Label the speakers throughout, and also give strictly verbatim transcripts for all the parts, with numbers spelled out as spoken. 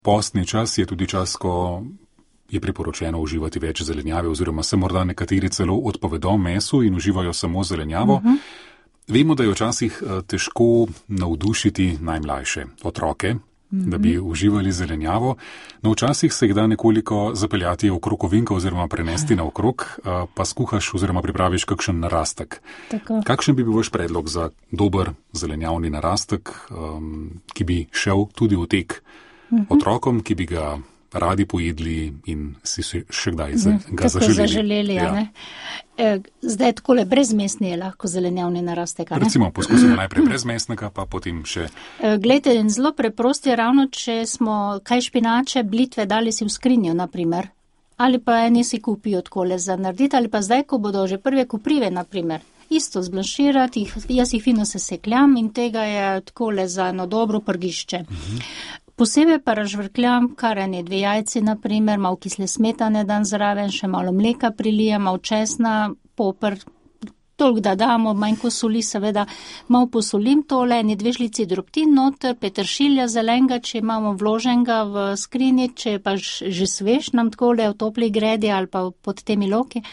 Speaker 1: Postni čas je tudi čas, ko je priporočeno uživati več zelenjave oziroma se morda nekateri celo odpovedo mesu in uživajo samo zelenjavo. Uh-huh. Vemo, da je včasih težko navdušiti najmlajše otroke, uh-huh. da bi uživali zelenjavo, no včasih se jih da nekoliko zapeljati okrog ovinka oziroma prenesti na okrog, pa skuhaš oziroma pripraviš kakšen narastek.
Speaker 2: Tako.
Speaker 1: Kakšen bi bil vaš predlog za dober zelenjavni narastek, um, ki bi šel tudi v tek uh-huh. otrokom, ki bi ga radi pojedli in si še kdaj za, ga zaželeli.
Speaker 2: zaželeli ja. Ne? E, zdaj takole brezmesni je lahko zelenjavni narastek.
Speaker 1: Recimo, poskusimo najprej brezmesnega, pa potem še.
Speaker 2: E, glejte, zelo preprost je ravno, če smo kaj špinače, blitve dali si v skrinjo, naprimer, ali pa eni si kupijo takole za narediti, ali pa zdaj, ko bodo že prve koprive, naprimer, isto zblanširati, jaz jih fino sesekljam in tega je takole za eno dobro prgišče. Mhm. Posebej pa razžvrkljam kar ene dve jajci, naprimer, malo kisle smetane dan zraven, še malo mleka prilijem, malo česna, poper, toliko da damo, manjko soli, seveda, malo posolim tole, ene dve žlici drobtin noter, peteršilja zelenga, če imamo vloženega v skrinji, če pa že svež nam takole v topli gredi ali pa pod temi loki.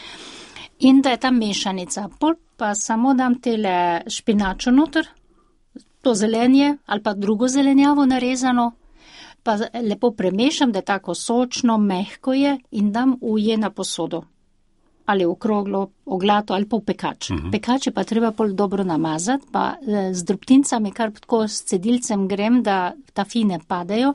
Speaker 2: In da je ta mešanica. Pol pa samo dam tele špinačo noter, to zelenje ali pa drugo zelenjavo narezano, pa lepo premešam, da je tako sočno, mehko je in dam uje na posodo. Ali okroglo, oglato ali pa v pekač. Uh-huh. Pekač je pa treba pol dobro namazati, pa z drobtincami, kar tako s cedilcem grem, da ta fine padejo.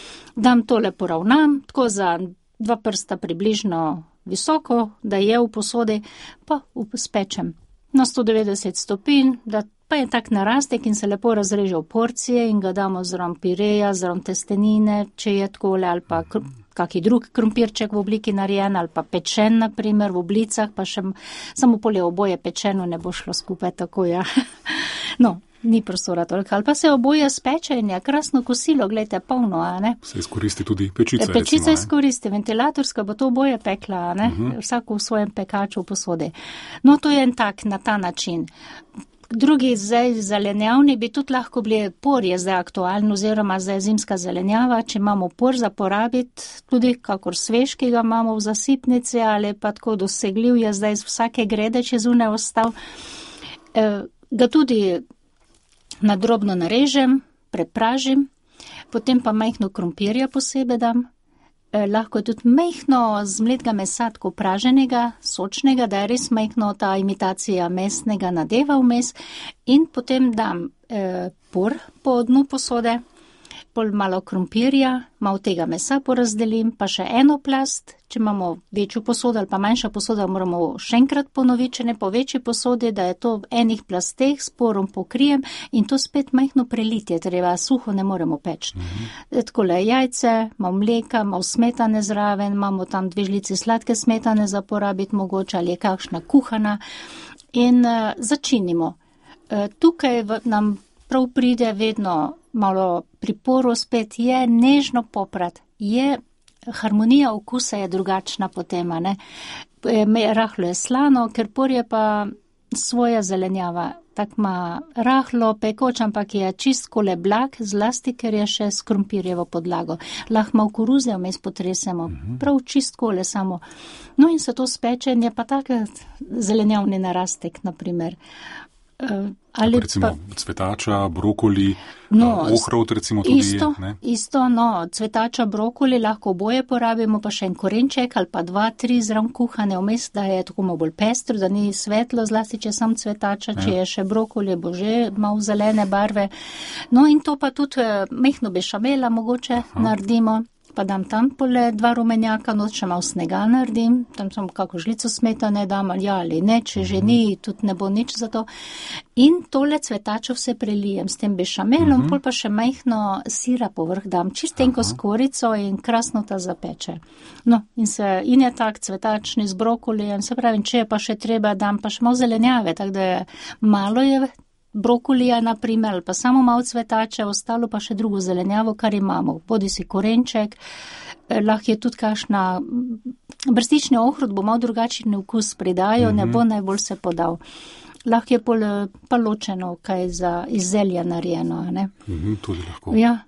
Speaker 2: Dam tole poravnam, tako za dva prsta približno visoko, da je v posodi, pa spečem na sto devetdeset stopinj, da pa je tak narastek in se lepo razreže v porcije in ga damo zraven pireja, zraven testenine, če je takole, ali pa kr- kaki drug krompirček v obliki narejen, ali pa pečen, naprimer, v oblicah, pa še samo polje oboje pečeno, ne bo šlo skupaj tako, ja. No, ni prostora toliko, ali pa se oboje speče in je krasno kosilo, gledajte, polno, a ne.
Speaker 1: Se izkoristi tudi pečica, recimo,
Speaker 2: Pečica izkoristi, ventilatorska bo to oboje pekla, a ne, uh-huh. vsako v svojem pekaču v posodi. No, to je en tak, na ta način. Drugi zdaj zelenjavni bi tudi lahko bili, por je zdaj aktualno, oziroma zdaj zimska zelenjava, če imamo por za porabiti, tudi kakor svež, ki ga imamo v zasipnici, ali pa tako dosegljiv je zdaj z vsake grede, če zune ostal. E, ga tudi nadrobno narežem, prepražim, potem pa majhno krompirja posebej dam. Eh, lahko je tudi majhno zmletega mesa, tako praženega, sočnega, da je res majhno ta imitacija mesnega nadeva vmes in potem dam eh, por po dnu posode, pol malo krompirja, malo tega mesa porazdelim, pa še eno plast, če imamo večjo posodo ali pa manjša posoda, moramo še enkrat ponoviti, če ne po večji posodi, da je to v enih plasteh s porom pokrijem in to spet majhno prelitje, treba suho ne moremo peči. Mm-hmm. Takole jajce, malo mleka, malo smetane zraven, imamo tam dve žlici sladke smetane za porabiti mogoče ali je kakšna kuhana in uh, začinimo. Uh, tukaj v, nam prav pride vedno malo priporo spet, je nežno poprat, je harmonija okusa je drugačna potem, ne. Rahlo je slano, ker por je pa svoja zelenjava, tak ima rahlo pekoč, ampak je čistkole blag, zlasti, ker je še s krompirjevo podlago. Lahko malo koruze vmes potresemo, mm-hmm. prav čistkole samo. No in se to speče, je pa tak zelenjavni narastek, naprimer. Uh, ali
Speaker 1: recimo
Speaker 2: pa,
Speaker 1: cvetača, brokoli,
Speaker 2: no,
Speaker 1: ohrovt recimo tudi.
Speaker 2: Isto,
Speaker 1: ne?
Speaker 2: isto, no, cvetača, brokoli, lahko oboje porabimo, pa še en korenček ali pa dva, tri zraven kuhane vmes, da je tako malo bolj pestro, da ni svetlo, zlasti če sam cvetača, ja. Če je še brokoli, bo že malo zelene barve. No in to pa tudi mehno bešamela mogoče Aha. naredimo. Pa dam tam pole dva rumenjaka, noč še malo snega naredim, tam samo kako žlico smetane dam, ali ja ali ne, če že ni, tudi ne bo nič za to. In tole cvetačo vse prelijem s tem bešamelom, uh-huh. pol pa še majhno sira povrh dam, čistenko s korico in krasno ta zapeče. No, in, se, in je tak cvetačni z brokolijem, se pravim, če je pa še treba, dam pa še malo zelenjave, tako da je malo je brokolija, naprimer, ali pa samo malo cvetače, ostalo pa še drugo zelenjavo, kar imamo. Bodi si korenček, lahko je tudi kakšna brstični ohrovt, bo malo drugačen okus pridajo, mm-hmm. ne bo najbolj se podal. Lahko je pol pa ločeno, kaj za iz zelja narejeno, ne?
Speaker 1: Mm-hmm, tudi lahko.
Speaker 2: Ja,